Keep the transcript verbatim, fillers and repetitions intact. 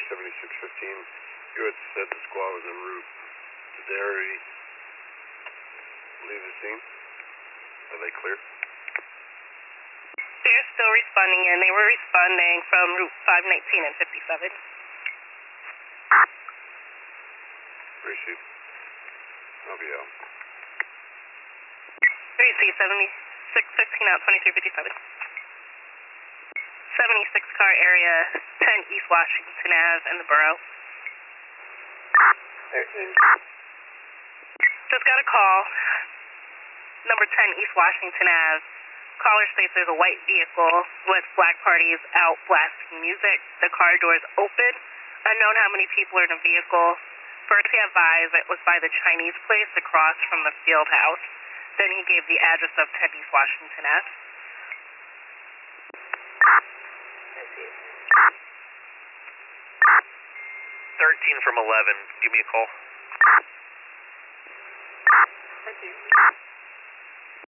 seventy-six fifteen. You had said the squad was en route. Did they already leave the scene? Are they clear? They're still responding in. They were responding from Route five nineteen and fifty-seven. Receive. I'll be out. Receive seventy-six fifteen out twenty-three fifty-seven. seventy-six car area, ten East Washington Avenue in the borough. thirteen. Just got a call. Number ten East Washington Avenue. Caller states there's a white vehicle with black parties out blasting music. The car doors open. Unknown how many people are in the vehicle. First he advised it was by the Chinese place across from the field house. Then he gave the address of ten East Washington Avenue. thirteen from eleven. Give me a call. Thank you.